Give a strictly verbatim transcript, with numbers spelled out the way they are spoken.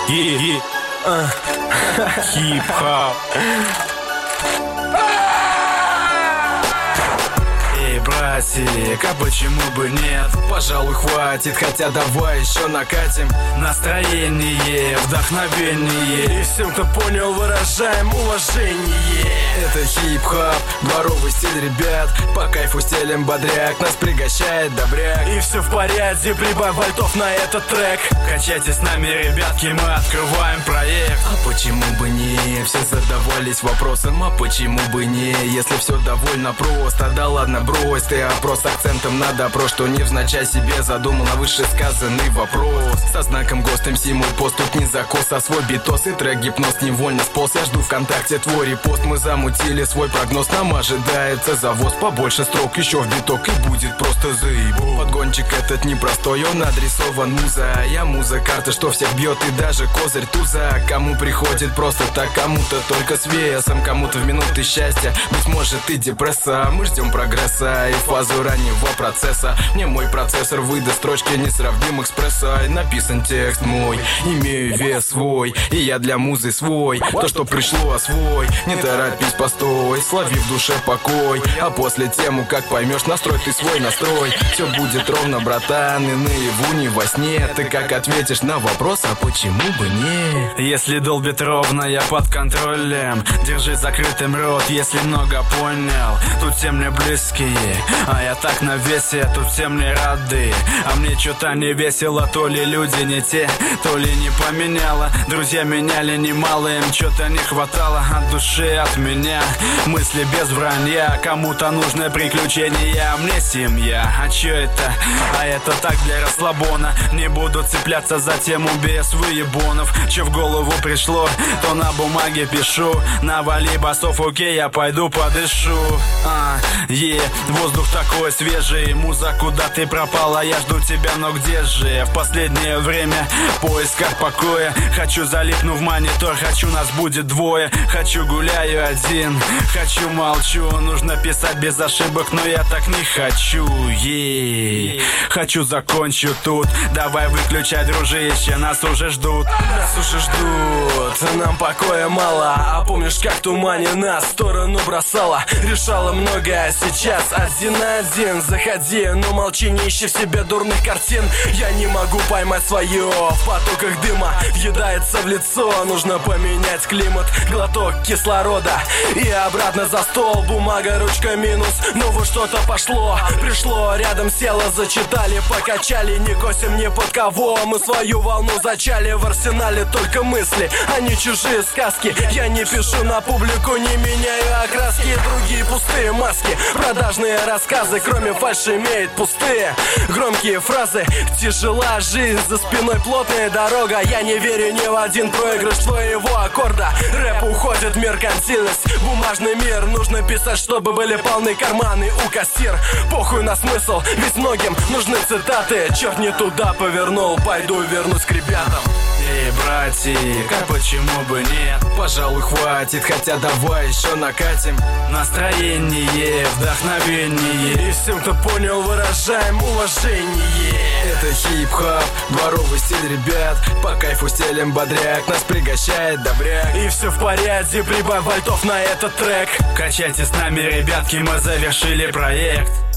И хип-хоп. Эй, братик, а почему бы нет? Пожалуй, хватит, хотя давай еще накатим. Настроение, вдохновение. И всем, кто понял, выражаем уважение. Это хип-хоп, дворовый стиль, ребят. По кайфу стелем бодряк, нас пригощает добряк. И все в порядке, прибавь вольтов на этот трек. Качайте с нами, ребятки, мы открываем проект. А почему бы не? Все задавались вопросом, а почему бы не? Если все довольно просто, да ладно, брось ты опрос с акцентом на допрос, что невзначай себе задумал на вышесказанный вопрос. Со знаком ГОСТ МС мой пост, тут не закос, а свой битос. И трек гипноз невольно сполз, я жду ВКонтакте твой репост. Мы замутили свой прогноз, нам ожидается завоз. Побольше строк еще в биток и будет просто заебу. Подгончик этот непростой, он адресован муза. Я муза карты, что всех бьет, и даже козырь туза. Кому приходит просто так, кому-то только с весом, кому-то в минуты счастья, быть может и депресса. Мы ждем прогресса и фазу раннего процесса. Мне мой процессор выдаст строчки несравнимых экспресса. И написан текст мой, имею вес свой, и я для музы свой. То, что пришло, освой, не торопись, постой, слови в душе покой. А после тему, как поймешь, настрой ты свой настрой. Все будет ровно, братан, и наяву, не во сне. Ты как ответишь на вопрос, а почему бы не? Если долбит ровно, я под контролем. Держи закрытым рот, если много понял. Тут все мне близкие, а я так на весе. Тут все мне рады, а мне что-то не весело. То ли люди не те, то ли не поменяло. Друзья меняли немало, им что-то не хватало. От души, от меня, мысли без вранья. Кому-то нужны приключения, а мне семья. А чё это? А это так для расслабона. Не буду цепляться за тему без выебонов. Че в голову пришло, то на бумаге пишу. Навали басов, окей, я пойду подышу. А, е, воздух такой свежий. Муза, куда ты пропала, я жду тебя, но где же? В последнее время в поисках покоя. Хочу залипну в монитор, хочу нас будет двое. Хочу гуляю один, хочу молчу. Нужно писать без ошибок, но я так не хочу. Е, хочу закончу тут. Давай выключай, дружище, нас уже ждут. Нас уже ждут, нам покоя мало. А помнишь, как в тумане нас в сторону бросала? Решала многое, сейчас один на один. Заходи, но молчи, не ищи в себе дурных картин. Я не могу поймать свое в потоках дыма. Въедается в лицо, нужно поменять климат. Глоток кислорода и обратно за стол. Бумага, ручка минус, но вот что-то пошло. Пришло, рядом село, зачитали, покачали. Не косим ни под кого, мы свою волну зачали. В арсенале только мысли, а не чужие сказки. Я не пишу на публику, не меняю окраски. Другие пустые маски, продажные рассказы. Кроме фальши имеет пустые громкие фразы. Тяжела жизнь, за спиной плотная дорога. Я не верю ни в один проигрыш твоего аккорда. Рэп уходит в меркантильность, бумажный мир. Нужно писать, чтобы были полны карманы у кассир. Похуй на смысл, ведь многим нужны цитаты. Черт, не туда повернул, пойду вернусь к ребятам. Эй, братик, а почему бы нет? Пожалуй, хватит, хотя давай еще накатим. Настроение, вдохновение. И всем, кто понял, выражаем уважение. Это хип-хоп, дворовый стиль, ребят. По кайфу стелем бодряк, нас пригощает добряк. И все в порядке, прибавь вольтов на этот трек. Качайте с нами, ребятки, мы завершили проект.